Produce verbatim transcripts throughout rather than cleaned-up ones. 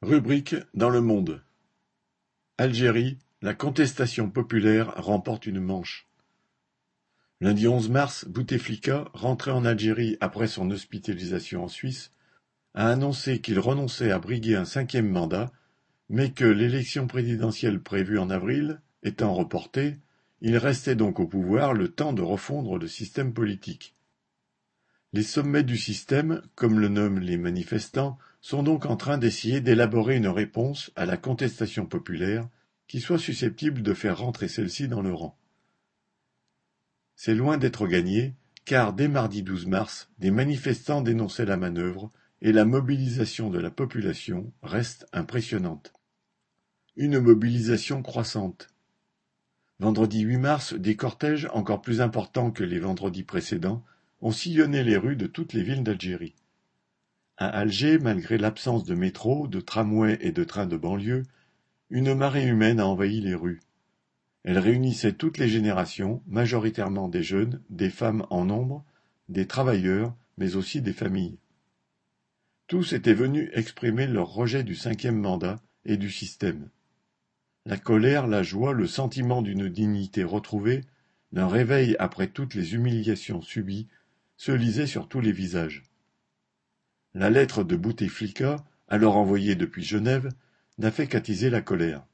Rubrique dans Le Monde. Algérie, la contestation populaire remporte une manche. Lundi onze mars, Bouteflika, rentré en Algérie après son hospitalisation en Suisse, a annoncé qu'il renonçait à briguer un cinquième mandat, mais que l'élection présidentielle prévue en avril étant reportée, il restait donc au pouvoir le temps de refondre le système politique. Les sommets du système, comme le nomment les manifestants, sont donc en train d'essayer d'élaborer une réponse à la contestation populaire qui soit susceptible de faire rentrer celle-ci dans le rang. C'est loin d'être gagné, car dès mardi douze mars, des manifestants dénonçaient la manœuvre et la mobilisation de la population reste impressionnante. Une mobilisation croissante. Vendredi huit mars, des cortèges encore plus importants que les vendredis précédents ont sillonné les rues de toutes les villes d'Algérie. À Alger, malgré l'absence de métro, de tramway et de trains de banlieue, une marée humaine a envahi les rues. Elle réunissait toutes les générations, majoritairement des jeunes, des femmes en nombre, des travailleurs, mais aussi des familles. Tous étaient venus exprimer leur rejet du cinquième mandat et du système. La colère, la joie, le sentiment d'une dignité retrouvée, d'un réveil après toutes les humiliations subies, se lisaient sur tous les visages. La lettre de Bouteflika, alors envoyée depuis Genève, n'a fait qu'attiser la colère.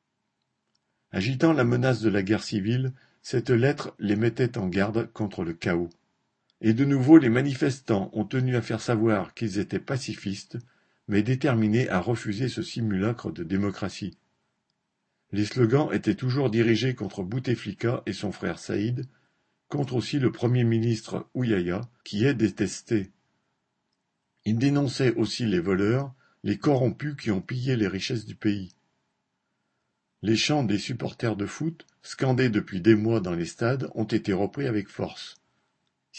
Agitant la menace de la guerre civile, cette lettre les mettait en garde contre le chaos. Et de nouveau les manifestants ont tenu à faire savoir qu'ils étaient pacifistes, mais déterminés à refuser ce simulacre de démocratie. Les slogans étaient toujours dirigés contre Bouteflika et son frère Saïd, contre aussi le Premier ministre Ouyaya, qui est détesté. Ils dénonçaient aussi les voleurs, les corrompus qui ont pillé les richesses du pays. Les chants des supporters de foot, scandés depuis des mois dans les stades, ont été repris avec force. Citation :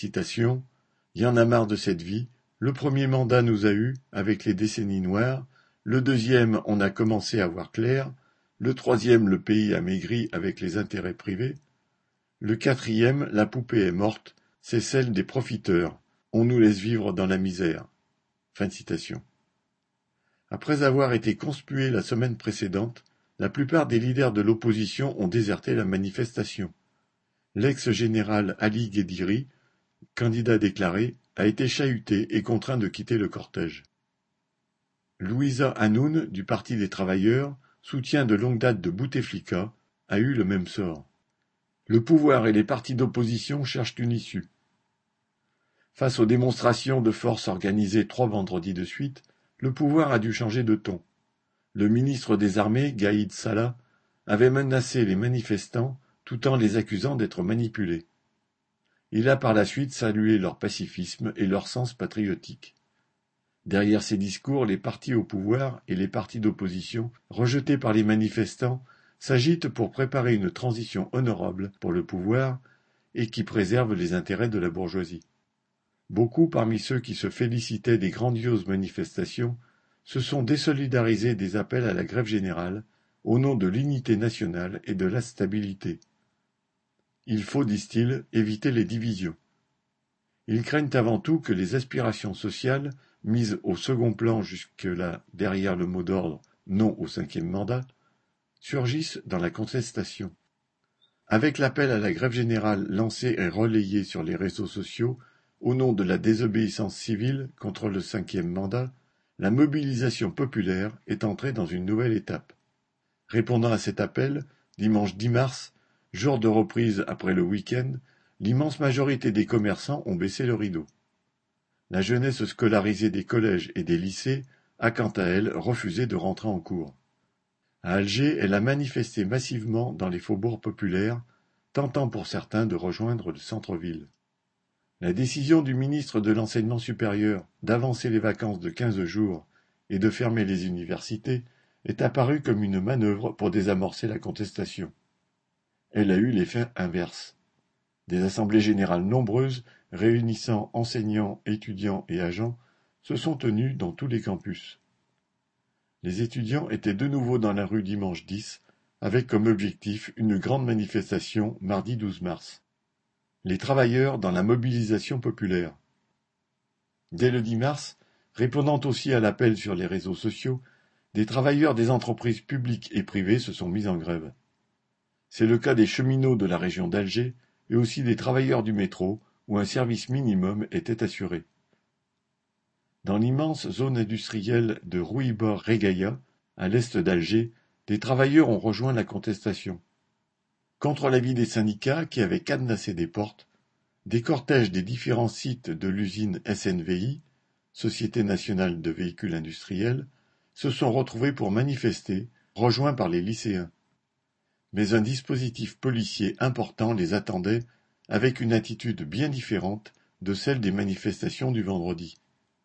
« Y en a marre de cette vie, le premier mandat nous a eus, avec les décennies noires, le deuxième on a commencé à voir clair, le troisième le pays a maigri avec les intérêts privés, le quatrième la poupée est morte, c'est celle des profiteurs, on nous laisse vivre dans la misère. » Fin de citation. Après avoir été conspués la semaine précédente, la plupart des leaders de l'opposition ont déserté la manifestation. L'ex-général Ali Guédiri, candidat déclaré, a été chahuté et contraint de quitter le cortège. Louisa Hanoun, du Parti des travailleurs, soutien de longue date de Bouteflika, a eu le même sort. Le pouvoir et les partis d'opposition cherchent une issue. Face aux démonstrations de force organisées trois vendredis de suite, le pouvoir a dû changer de ton. Le ministre des Armées, Gaïd Salah, avait menacé les manifestants tout en les accusant d'être manipulés. Il a par la suite salué leur pacifisme et leur sens patriotique. Derrière ces discours, les partis au pouvoir et les partis d'opposition, rejetés par les manifestants, s'agitent pour préparer une transition honorable pour le pouvoir et qui préserve les intérêts de la bourgeoisie. Beaucoup parmi ceux qui se félicitaient des grandioses manifestations se sont désolidarisés des appels à la grève générale au nom de l'unité nationale et de la stabilité. Il faut, disent-ils, éviter les divisions. Ils craignent avant tout que les aspirations sociales, mises au second plan jusque-là derrière le mot d'ordre « non au cinquième mandat », surgissent dans la contestation. Avec l'appel à la grève générale lancé et relayé sur les réseaux sociaux au nom de la désobéissance civile contre le cinquième mandat, la mobilisation populaire est entrée dans une nouvelle étape. Répondant à cet appel, dimanche dix mars, jour de reprise après le week-end, l'immense majorité des commerçants ont baissé le rideau. La jeunesse scolarisée des collèges et des lycées a quant à elle refusé de rentrer en cours. À Alger, elle a manifesté massivement dans les faubourgs populaires, tentant pour certains de rejoindre le centre-ville. La décision du ministre de l'Enseignement supérieur d'avancer les vacances de quinze jours et de fermer les universités est apparue comme une manœuvre pour désamorcer la contestation. Elle a eu l'effet inverse. Des assemblées générales nombreuses, réunissant enseignants, étudiants et agents, se sont tenues dans tous les campus. Les étudiants étaient de nouveau dans la rue dimanche dix, avec comme objectif une grande manifestation mardi douze mars. Les travailleurs dans la mobilisation populaire. Dès le dix mars, répondant aussi à l'appel sur les réseaux sociaux, Des travailleurs des entreprises publiques et privées se sont mis en grève. C'est le cas des cheminots de la région d'Alger et aussi des travailleurs du métro où un service minimum était assuré. Dans l'immense zone industrielle de Rouiba-Reghaïa, à l'est d'Alger, des travailleurs ont rejoint la contestation. Contre l'avis des syndicats qui avaient cadenassé des portes, des cortèges des différents sites de l'usine S N V I, Société nationale de véhicules industriels, se sont retrouvés pour manifester, rejoints par les lycéens. Mais un dispositif policier important les attendait avec une attitude bien différente de celle des manifestations du vendredi.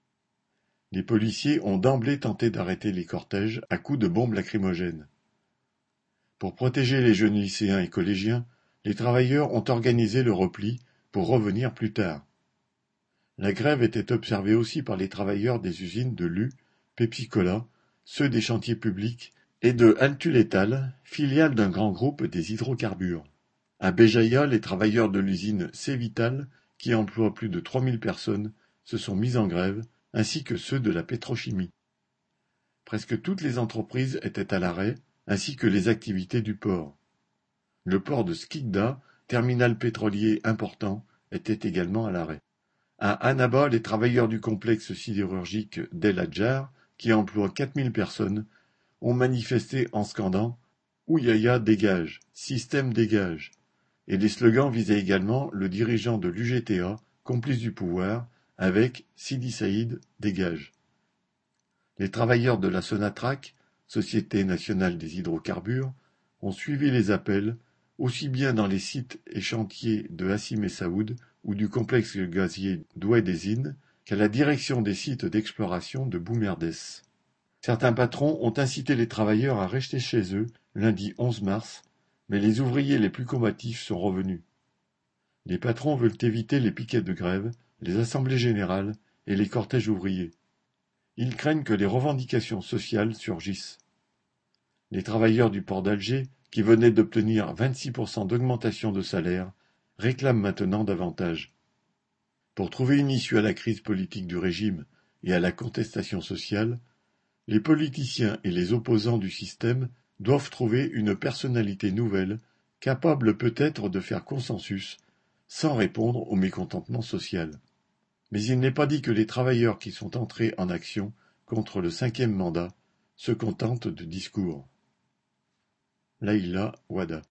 Les policiers ont d'emblée tenté d'arrêter les cortèges à coups de bombes lacrymogènes. Pour protéger les jeunes lycéens et collégiens, les travailleurs ont organisé le repli pour revenir plus tard. La grève était observée aussi par les travailleurs des usines de Lu, Pepsi-Cola, ceux des chantiers publics et de Altulétal, filiale d'un grand groupe des hydrocarbures. À Béjaïa, les travailleurs de l'usine Cévital, qui emploie plus de trois mille personnes, se sont mis en grève, ainsi que ceux de la pétrochimie. Presque toutes les entreprises étaient à l'arrêt, ainsi que les activités du port. Le port de Skikda, terminal pétrolier important, était également à l'arrêt. À Annaba, les travailleurs du complexe sidérurgique d'El Hadjar, qui emploie quatre mille personnes, ont manifesté en scandant « Ouyaya dégage, système dégage » et les slogans visaient également le dirigeant de l'U G T A, complice du pouvoir, avec « Sidi Saïd dégage ». Les travailleurs de la Sonatrach, Société nationale des hydrocarbures, ont suivi les appels, aussi bien dans les sites et chantiers de Hassim et Saoud ou du complexe gazier d'Oued-Ezine qu'à la direction des sites d'exploration de Boumerdès. Certains patrons ont incité les travailleurs à rester chez eux lundi onze mars, mais les ouvriers les plus combatifs sont revenus. Les patrons veulent éviter les piquets de grève, les assemblées générales et les cortèges ouvriers. Ils craignent que les revendications sociales surgissent. Les travailleurs du port d'Alger, qui venaient d'obtenir vingt-six pour cent d'augmentation de salaire, réclament maintenant davantage. Pour trouver une issue à la crise politique du régime et à la contestation sociale, les politiciens et les opposants du système doivent trouver une personnalité nouvelle, capable peut-être de faire consensus, sans répondre au mécontentement social. Mais il n'est pas dit que les travailleurs qui sont entrés en action contre le cinquième mandat se contentent de discours. Laïla Wada